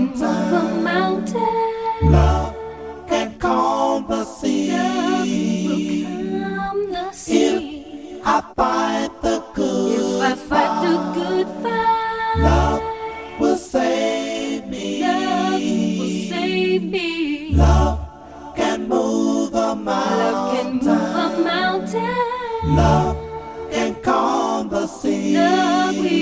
can move a mountain. Love can calm the sea. Love will calm the sea. If I fight the good If I fight the good fight, love will save me. love will save me. Love can move a mountain. Love can move a mountain. Love can calm the sea. Love will